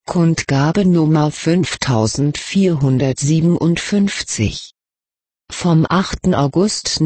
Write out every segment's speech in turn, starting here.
Kundgabe Nummer 5457. Vom 8. August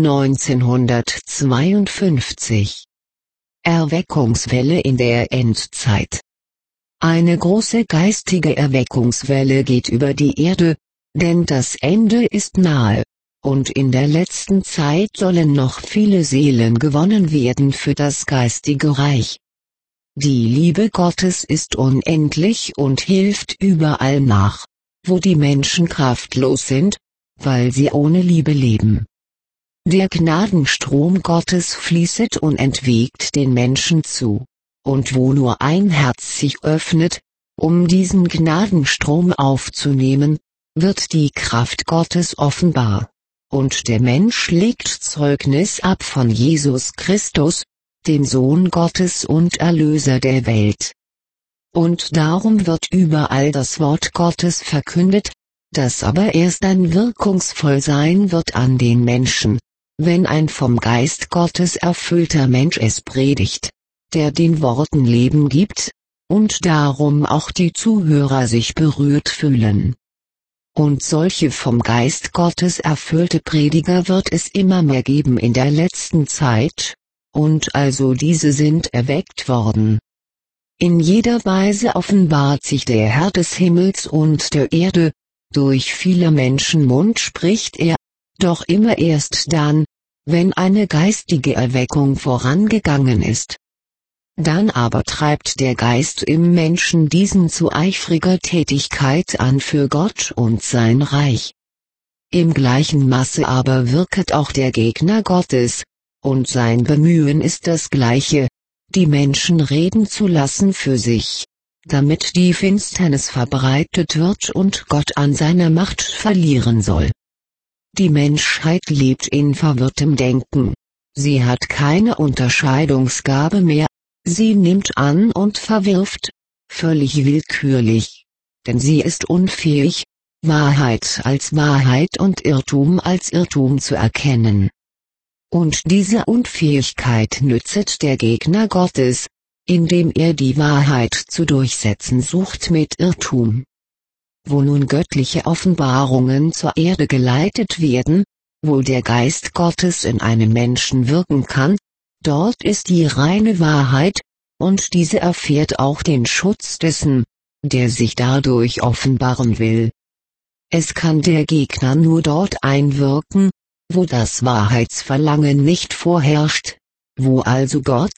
1952. Erweckungswelle in der Endzeit. Eine große geistige Erweckungswelle geht über die Erde, denn das Ende ist nahe, und in der letzten Zeit sollen noch viele Seelen gewonnen werden für das geistige Reich. Die Liebe Gottes ist unendlich und hilft überall nach, wo die Menschen kraftlos sind, weil sie ohne Liebe leben. Der Gnadenstrom Gottes fließet unentwegt den Menschen zu, und wo nur ein Herz sich öffnet, um diesen Gnadenstrom aufzunehmen, wird die Kraft Gottes offenbar, und der Mensch legt Zeugnis ab von Jesus Christus, dem Sohn Gottes und Erlöser der Welt. Und darum wird überall das Wort Gottes verkündet, das aber erst dann wirkungsvoll sein wird an den Menschen, wenn ein vom Geist Gottes erfüllter Mensch es predigt, der den Worten Leben gibt, und darum auch die Zuhörer sich berührt fühlen. Und solche vom Geist Gottes erfüllte Prediger wird es immer mehr geben in der letzten Zeit, und also diese sind erweckt worden. In jeder Weise offenbart sich der Herr des Himmels und der Erde, durch viele Menschenmund spricht er, doch immer erst dann, wenn eine geistige Erweckung vorangegangen ist. Dann aber treibt der Geist im Menschen diesen zu eifriger Tätigkeit an für Gott und sein Reich. Im gleichen Maße aber wirket auch der Gegner Gottes, und sein Bemühen ist das gleiche, die Menschen reden zu lassen für sich, damit die Finsternis verbreitet wird und Gott an seiner Macht verlieren soll. Die Menschheit lebt in verwirrtem Denken, sie hat keine Unterscheidungsgabe mehr, sie nimmt an und verwirft, völlig willkürlich, denn sie ist unfähig, Wahrheit als Wahrheit und Irrtum als Irrtum zu erkennen. Und diese Unfähigkeit nützet der Gegner Gottes, indem er die Wahrheit zu durchsetzen sucht mit Irrtum. Wo nun göttliche Offenbarungen zur Erde geleitet werden, wo der Geist Gottes in einem Menschen wirken kann, dort ist die reine Wahrheit, und diese erfährt auch den Schutz dessen, der sich dadurch offenbaren will. Es kann der Gegner nur dort einwirken, wo das Wahrheitsverlangen nicht vorherrscht, wo also Gott,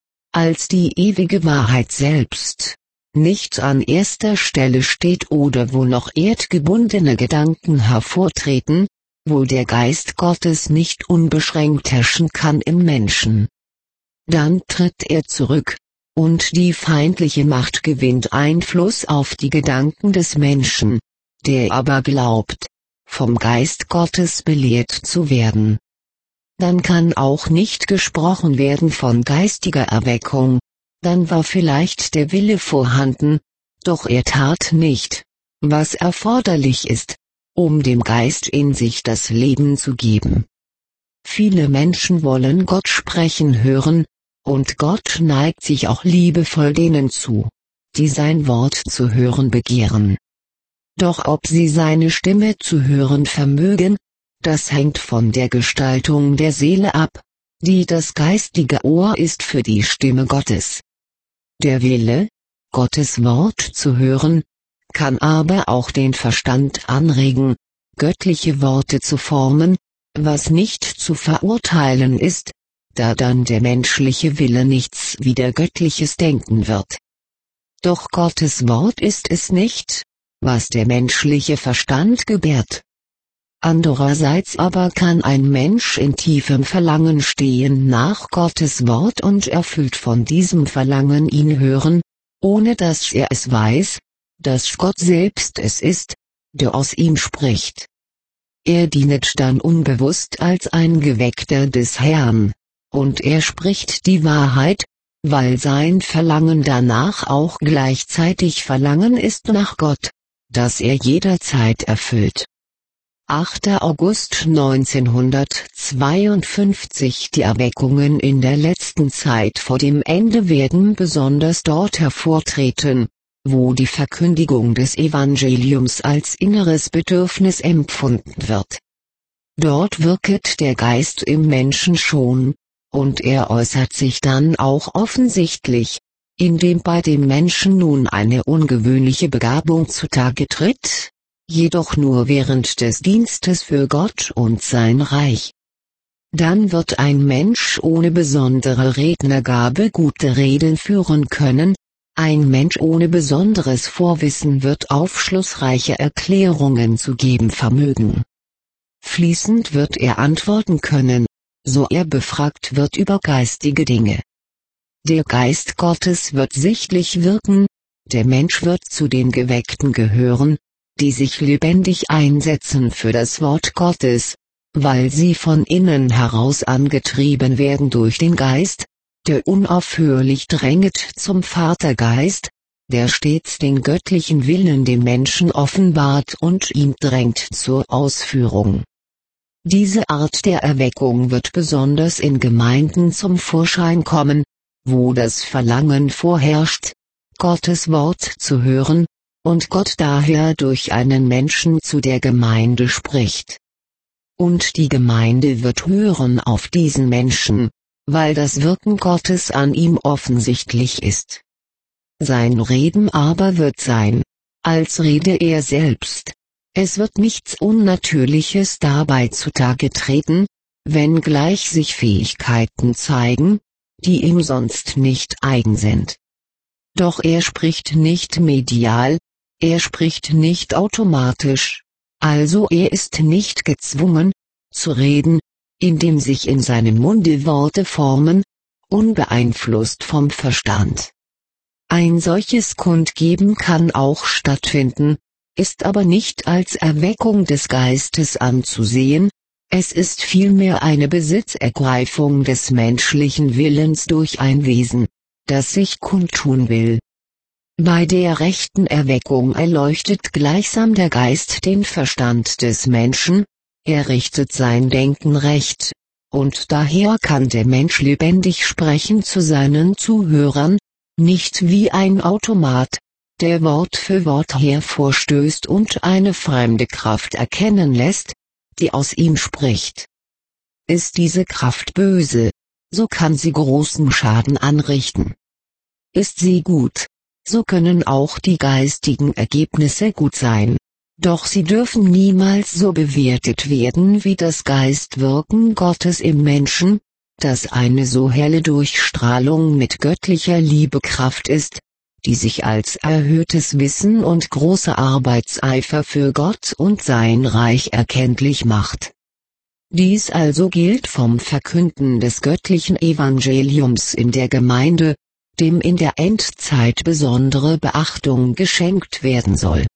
als die ewige Wahrheit selbst, nicht an erster Stelle steht oder wo noch erdgebundene Gedanken hervortreten, wo der Geist Gottes nicht unbeschränkt herrschen kann im Menschen. Dann tritt er zurück, und die feindliche Macht gewinnt Einfluss auf die Gedanken des Menschen, der aber glaubt, vom Geist Gottes belehrt zu werden. Dann kann auch nicht gesprochen werden von geistiger Erweckung, dann war vielleicht der Wille vorhanden, doch er tat nicht, was erforderlich ist, um dem Geist in sich das Leben zu geben. Viele Menschen wollen Gott sprechen hören, und Gott neigt sich auch liebevoll denen zu, die sein Wort zu hören begehren. Doch ob sie seine Stimme zu hören vermögen, das hängt von der Gestaltung der Seele ab, die das geistige Ohr ist für die Stimme Gottes. Der Wille, Gottes Wort zu hören, kann aber auch den Verstand anregen, göttliche Worte zu formen, was nicht zu verurteilen ist, da dann der menschliche Wille nichts wider göttliches denken wird. Doch Gottes Wort ist es nicht, was der menschliche Verstand gebärt. Andererseits aber kann ein Mensch in tiefem Verlangen stehen nach Gottes Wort und erfüllt von diesem Verlangen ihn hören, ohne dass er es weiß, dass Gott selbst es ist, der aus ihm spricht. Er dienet dann unbewusst als ein Geweckter des Herrn, und er spricht die Wahrheit, weil sein Verlangen danach auch gleichzeitig Verlangen ist nach Gott, das er jederzeit erfüllt. 8. August 1952. Die Erweckungen in der letzten Zeit vor dem Ende werden besonders dort hervortreten, wo die Verkündigung des Evangeliums als inneres Bedürfnis empfunden wird. Dort wirket der Geist im Menschen schon, und er äußert sich dann auch offensichtlich, indem bei dem Menschen nun eine ungewöhnliche Begabung zutage tritt, jedoch nur während des Dienstes für Gott und sein Reich. Dann wird ein Mensch ohne besondere Rednergabe gute Reden führen können, ein Mensch ohne besonderes Vorwissen wird aufschlussreiche Erklärungen zu geben vermögen. Fließend wird er antworten können, so er befragt wird über geistige Dinge. Der Geist Gottes wird sichtlich wirken, der Mensch wird zu den Geweckten gehören, die sich lebendig einsetzen für das Wort Gottes, weil sie von innen heraus angetrieben werden durch den Geist, der unaufhörlich dränget zum Vatergeist, der stets den göttlichen Willen dem Menschen offenbart und ihn drängt zur Ausführung. Diese Art der Erweckung wird besonders in Gemeinden zum Vorschein kommen, wo das Verlangen vorherrscht, Gottes Wort zu hören, und Gott daher durch einen Menschen zu der Gemeinde spricht. Und die Gemeinde wird hören auf diesen Menschen, weil das Wirken Gottes an ihm offensichtlich ist. Sein Reden aber wird sein, als rede er selbst. Es wird nichts Unnatürliches dabei zutage treten, wenngleich sich Fähigkeiten zeigen, die ihm sonst nicht eigen sind. Doch er spricht nicht medial, er spricht nicht automatisch, also er ist nicht gezwungen, zu reden, indem sich in seinem Munde Worte formen, unbeeinflusst vom Verstand. Ein solches Kundgeben kann auch stattfinden, ist aber nicht als Erweckung des Geistes anzusehen, es ist vielmehr eine Besitzergreifung des menschlichen Willens durch ein Wesen, das sich kundtun will. Bei der rechten Erweckung erleuchtet gleichsam der Geist den Verstand des Menschen, er richtet sein Denken recht, und daher kann der Mensch lebendig sprechen zu seinen Zuhörern, nicht wie ein Automat, der Wort für Wort hervorstößt und eine fremde Kraft erkennen lässt, die aus ihm spricht. Ist diese Kraft böse, so kann sie großen Schaden anrichten. Ist sie gut, so können auch die geistigen Ergebnisse gut sein, doch sie dürfen niemals so bewertet werden wie das Geistwirken Gottes im Menschen, das eine so helle Durchstrahlung mit göttlicher Liebekraft ist, die sich als erhöhtes Wissen und großer Arbeitseifer für Gott und sein Reich erkenntlich macht. Dies also gilt vom Verkünden des göttlichen Evangeliums in der Gemeinde, dem in der Endzeit besondere Beachtung geschenkt werden soll.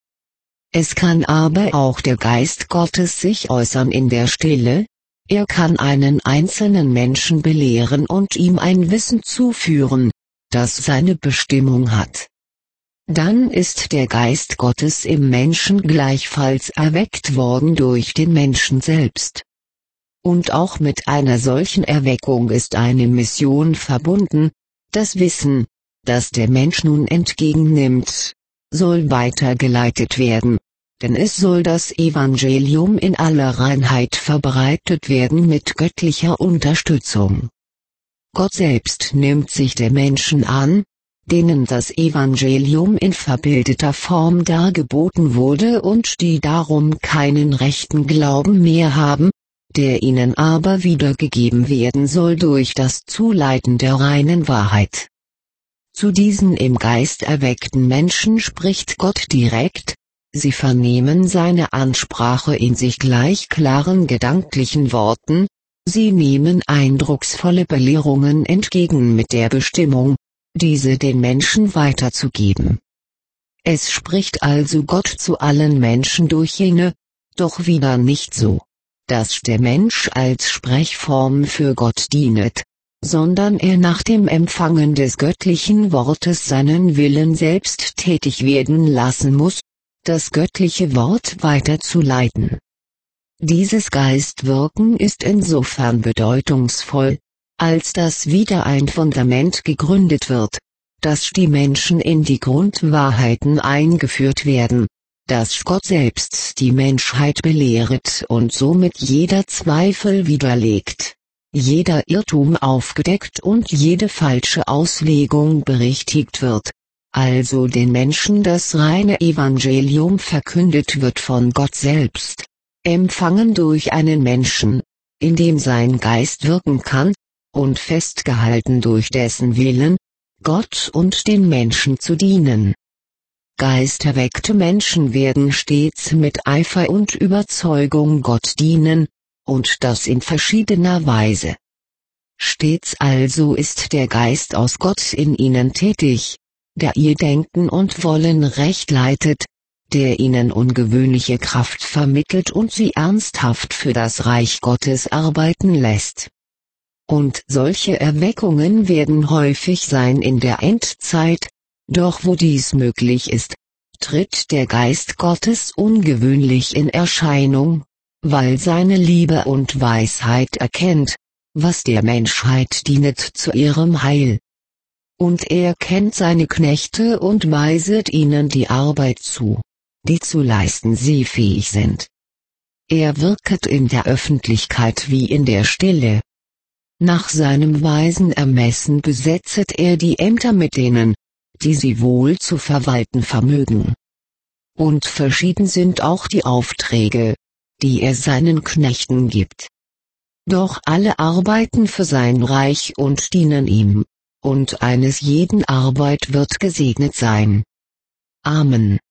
Es kann aber auch der Geist Gottes sich äußern in der Stille, er kann einen einzelnen Menschen belehren und ihm ein Wissen zuführen, das seine Bestimmung hat. Dann ist der Geist Gottes im Menschen gleichfalls erweckt worden durch den Menschen selbst. Und auch mit einer solchen Erweckung ist eine Mission verbunden, das Wissen, das der Mensch nun entgegennimmt, soll weitergeleitet werden, denn es soll das Evangelium in aller Reinheit verbreitet werden mit göttlicher Unterstützung. Gott selbst nimmt sich der Menschen an, denen das Evangelium in verbildeter Form dargeboten wurde und die darum keinen rechten Glauben mehr haben, der ihnen aber wiedergegeben werden soll durch das Zuleiten der reinen Wahrheit. Zu diesen im Geist erweckten Menschen spricht Gott direkt, sie vernehmen seine Ansprache in sich gleich klaren gedanklichen Worten, sie nehmen eindrucksvolle Belehrungen entgegen mit der Bestimmung, diese den Menschen weiterzugeben. Es spricht also Gott zu allen Menschen durch jene, doch wieder nicht so, dass der Mensch als Sprechform für Gott dienet, sondern er nach dem Empfangen des göttlichen Wortes seinen Willen selbst tätig werden lassen muss, das göttliche Wort weiterzuleiten. Dieses Geistwirken ist insofern bedeutungsvoll, als dass wieder ein Fundament gegründet wird, dass die Menschen in die Grundwahrheiten eingeführt werden, dass Gott selbst die Menschheit belehret und somit jeder Zweifel widerlegt, jeder Irrtum aufgedeckt und jede falsche Auslegung berichtigt wird, also den Menschen das reine Evangelium verkündet wird von Gott selbst, empfangen durch einen Menschen, in dem sein Geist wirken kann, und festgehalten durch dessen Willen, Gott und den Menschen zu dienen. Geisterweckte Menschen werden stets mit Eifer und Überzeugung Gott dienen, und das in verschiedener Weise. Stets also ist der Geist aus Gott in ihnen tätig, der ihr Denken und Wollen recht leitet, der ihnen ungewöhnliche Kraft vermittelt und sie ernsthaft für das Reich Gottes arbeiten lässt. Und solche Erweckungen werden häufig sein in der Endzeit, doch wo dies möglich ist, tritt der Geist Gottes ungewöhnlich in Erscheinung, weil seine Liebe und Weisheit erkennt, was der Menschheit dienet zu ihrem Heil. Und er kennt seine Knechte und weiset ihnen die Arbeit zu, die zu leisten sie fähig sind. Er wirket in der Öffentlichkeit wie in der Stille. Nach seinem weisen Ermessen besetzet er die Ämter mit denen, die sie wohl zu verwalten vermögen. Und verschieden sind auch die Aufträge, die er seinen Knechten gibt. Doch alle arbeiten für sein Reich und dienen ihm, und eines jeden Arbeit wird gesegnet sein. Amen.